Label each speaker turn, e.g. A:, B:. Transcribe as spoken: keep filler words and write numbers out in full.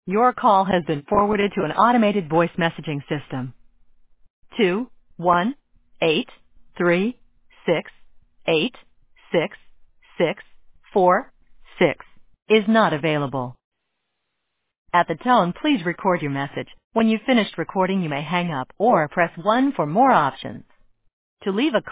A: Your call has been forwarded to an automated voice messaging system. Two one eight three six eight six six four six is not available. At the tone, please record your message. When you've finished recording, you may hang up or press one for more options. To leave a